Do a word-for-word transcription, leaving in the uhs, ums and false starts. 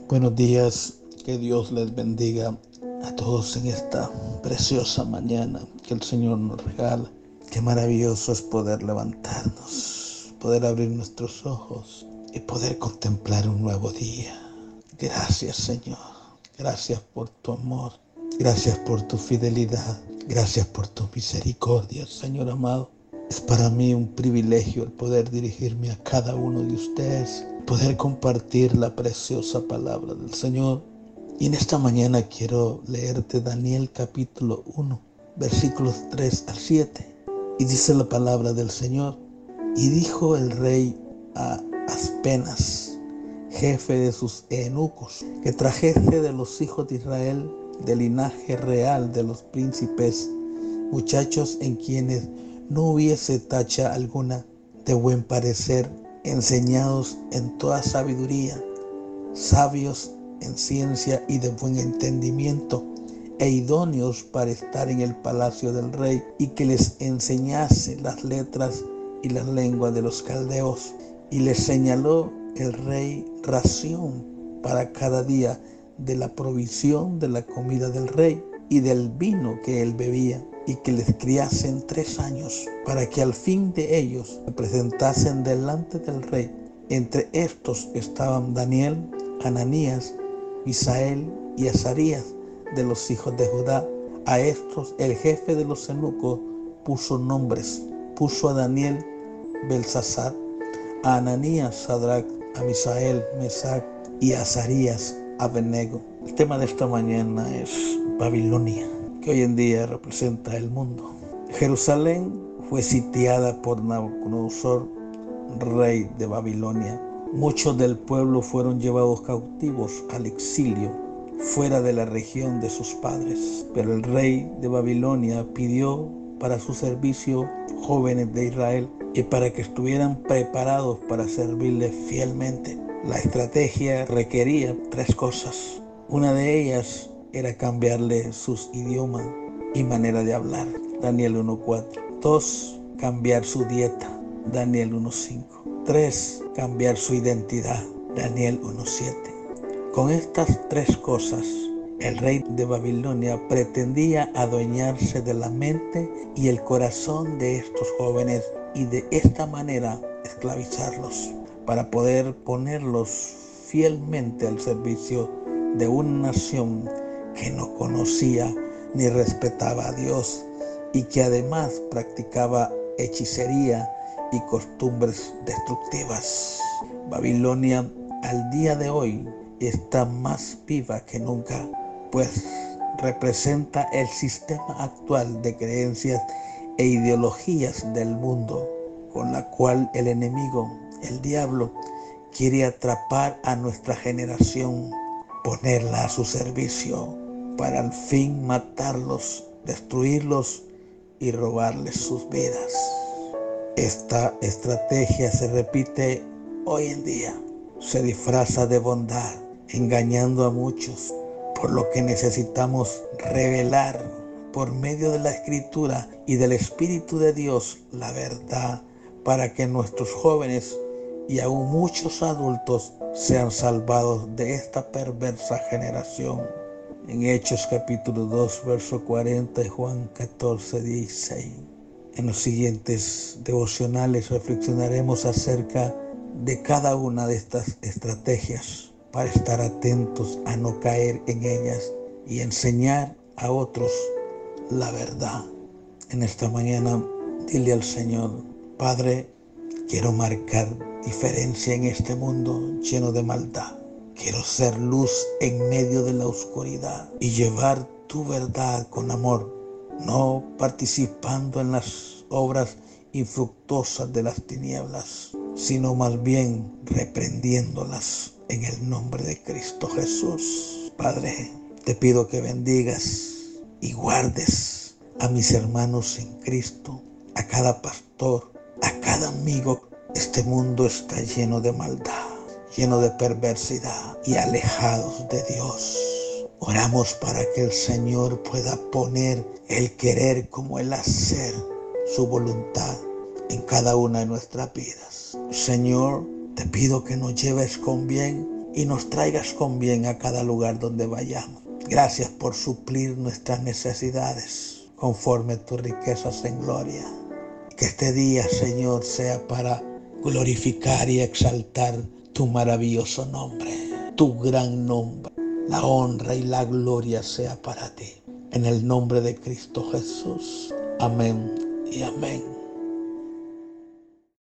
Buenos días, que Dios les bendiga a todos en esta preciosa mañana que el Señor nos regala. Qué maravilloso es poder levantarnos, poder abrir nuestros ojos y poder contemplar un nuevo día. Gracias, Señor. Gracias por tu amor. Gracias por tu fidelidad. Gracias por tu misericordia, Señor amado. Es para mí un privilegio el poder dirigirme a cada uno de ustedes, poder compartir la preciosa palabra del Señor. Y en esta mañana quiero leerte Daniel capítulo uno, versículos tres al siete. Y dice la palabra del Señor: y dijo el rey a Aspenas, jefe de sus eunucos, que trajese de los hijos de Israel, del linaje real de los príncipes, muchachos en quienes no hubiese tacha alguna, de buen parecer, enseñados en toda sabiduría, sabios en ciencia y de buen entendimiento, e idóneos para estar en el palacio del rey, y que les enseñase las letras y las lenguas de los caldeos. Y les señaló el rey ración para cada día de la provisión de la comida del rey y del vino que él bebía, y que les criasen tres años, para que al fin de ellos se presentasen delante del rey. Entre estos estaban Daniel, Ananías, Misael y Azarías, de los hijos de Judá. A estos el jefe de los eunucos puso nombres. Puso a Daniel Belsasar, a Ananías Sadrach, a Misael Mesac y a Azarías Abednego. El tema de esta mañana es Babilonia, que hoy en día representa el mundo. Jerusalén fue sitiada por Nabucodonosor, rey de Babilonia. Muchos del pueblo fueron llevados cautivos al exilio, fuera de la región de sus padres. Pero el rey de Babilonia pidió para su servicio jóvenes de Israel, y para que estuvieran preparados para servirle fielmente. La estrategia requería tres cosas. Una de ellas era cambiarle sus idiomas y manera de hablar, Daniel uno cuatro. Dos, cambiar su dieta, Daniel uno cinco. Tres, cambiar su identidad, Daniel uno siete. Con estas tres cosas, el rey de Babilonia pretendía adueñarse de la mente y el corazón de estos jóvenes, y de esta manera esclavizarlos, para poder ponerlos fielmente al servicio de una nación que no conocía ni respetaba a Dios, y que además practicaba hechicería y costumbres destructivas. Babilonia al día de hoy está más viva que nunca, pues representa el sistema actual de creencias e ideologías del mundo, con la cual el enemigo, el diablo, quiere atrapar a nuestra generación, ponerla a su servicio, para al fin matarlos, destruirlos y robarles sus vidas. Esta estrategia se repite hoy en día. Se disfraza de bondad, engañando a muchos, por lo que necesitamos revelar por medio de la Escritura y del Espíritu de Dios la verdad, para que nuestros jóvenes y aún muchos adultos sean salvados de esta perversa generación. En Hechos capítulo dos, verso cuarenta, y Juan catorce, dieciséis. En los siguientes devocionales reflexionaremos acerca de cada una de estas estrategias, para estar atentos a no caer en ellas y enseñar a otros la verdad. En esta mañana, dile al Señor: Padre, quiero marcar diferencia en este mundo lleno de maldad. Quiero ser luz en medio de la oscuridad y llevar tu verdad con amor, no participando en las obras infructuosas de las tinieblas, sino más bien reprendiéndolas en el nombre de Cristo Jesús. Padre, te pido que bendigas y guardes a mis hermanos en Cristo, a cada pastor, a cada amigo. Este mundo está lleno de maldad, lleno de perversidad y alejados de Dios. Oramos para que el Señor pueda poner el querer como el hacer, su voluntad en cada una de nuestras vidas. Señor, te pido que nos lleves con bien y nos traigas con bien a cada lugar donde vayamos. Gracias por suplir nuestras necesidades conforme a tus riquezas en gloria. Que este día, Señor, sea para glorificar y exaltar tu maravilloso nombre, tu gran nombre. La honra y la gloria sea para ti. En el nombre de Cristo Jesús. Amén y amén.